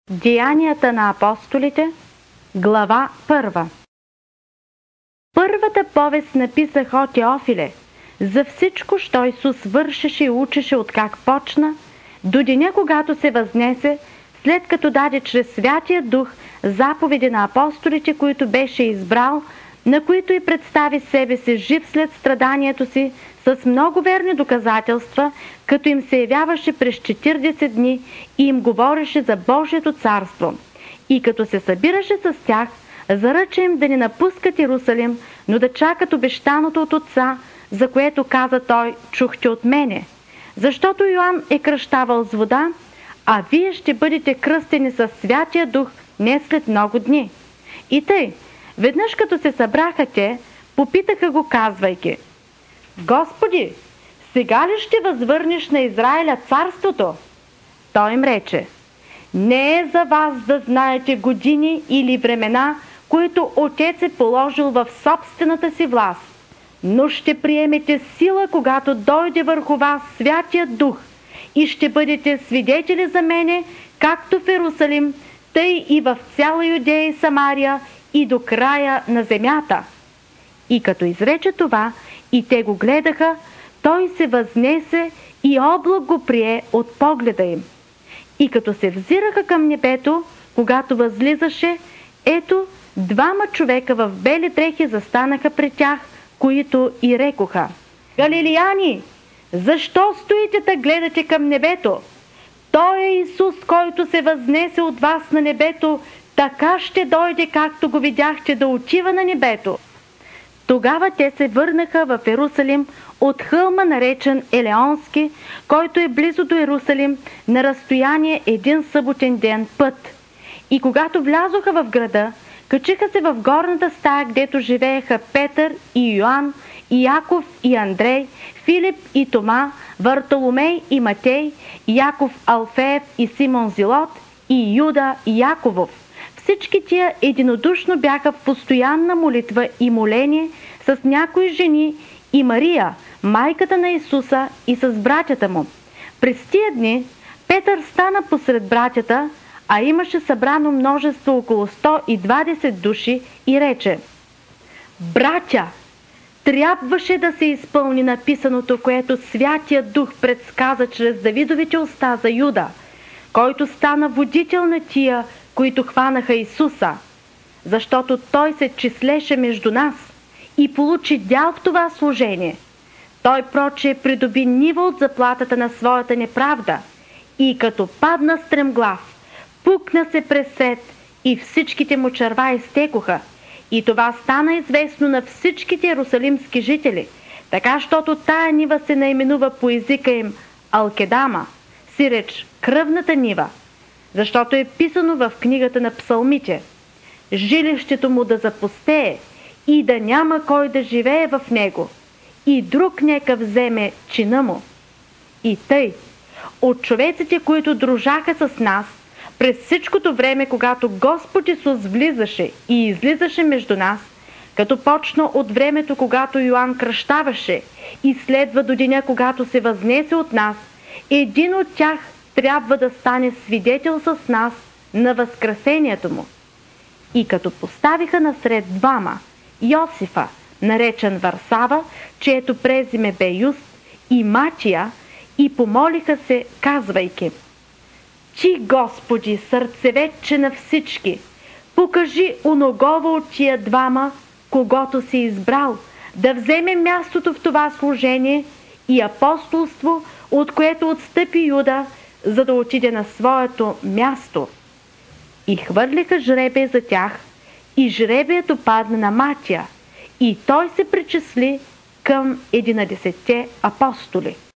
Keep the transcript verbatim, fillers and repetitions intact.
Деянията на апостолите, глава първа. Първата повест написах, о Теофиле, за всичко, що Исус вършеше и учеше от как почна, до деня, когато се възнесе, след като даде чрез Святия Дух заповеди на апостолите, които беше избрал, на които и представи себе си жив след страданието си, с много верни доказателства, като им се явяваше през четиридесет дни и им говореше за Божието царство. И като се събираше с тях, заръча им да не напускат Иерусалим, но да чакат обещаното от Отца, за което каза той: чухте от мене. Защото Йоан е кръщавал с вода, а вие ще бъдете кръстени със Святия Дух не след много дни. И тъй, веднъж като се събраха те, попитаха го, казвайки: Господи, сега ли ще възвърнеш на Израиля царството? Той им рече: не е за вас да знаете години или времена, които Отец е положил в собствената си власт, но ще приемете сила, когато дойде върху вас Святият Дух, и ще бъдете свидетели за мене, както в Иерусалим, тъй и в цяла Юдея и Самария, и до края на земята. И като изрече това, и те го гледаха, той се възнесе и облак го прие от погледа им. И като се взираха към небето, когато възлизаше, ето, двама човека в бели дрехи застанаха пред тях, които и рекоха: Галилияни, защо стоите да гледате към небето? Той е Исус, който се възнесе от вас на небето, така ще дойде, както го видяхте да отива на небето. Тогава те се върнаха в Иерусалим от хълма, наречен Елеонски, който е близо до Иерусалим, на разстояние един съботен ден път. И когато влязоха в града, качиха се в горната стая, гдето живееха Петър и Йоан, и Яков и Андрей, Филип и Тома, Вартоломей и Матей, Яков Алфеев и Симон Зилот, и Юда и Яковов. Всички тия единодушно бяха в постоянна молитва и моление с някои жени и Мария, майката на Исуса, и с братята му. През тия дни Петър стана посред братята, а имаше събрано множество около сто и двадесет души, и рече: Братя, трябваше да се изпълни написаното, което Святия Дух предсказа чрез Давидовите уста за Юда, който стана водител на тия, които хванаха Исуса, защото той се числеше между нас и получи дял в това служение. Той проче придоби нива от заплатата на своята неправда и като падна стремглав, пукна се през сред и всичките му черва изтекоха. И това стана известно на всичките иерусалимски жители, така щото тая нива се наименува по езика им Алкедама, сиреч кръвната нива, защото е писано в книгата на псалмите: жилището му да запустее и да няма кой да живее в него, и друг нека вземе чина му. И тъй, от човеците, които дружаха с нас, през всичкото време, когато Господ Исус влизаше и излизаше между нас, като почна от времето, когато Йоан кръщаваше, и следва до деня, когато се възнесе от нас, един от тях трябва да стане свидетел с нас на възкресението му. И като поставиха насред двама, Йосифа, наречен Варсава, чието презиме бе Юст, и Матия, и помолиха се, казвайки: Ти, Господи, сърцевече на всички, покажи оногово от тия двама, когото си избрал, да вземе мястото в това служение и апостолство, от което отстъпи Юда, за да отиде на своето място. И хвърлиха жребие за тях, и жребието падна на Матия, и той се причисли към единадесетте апостоли.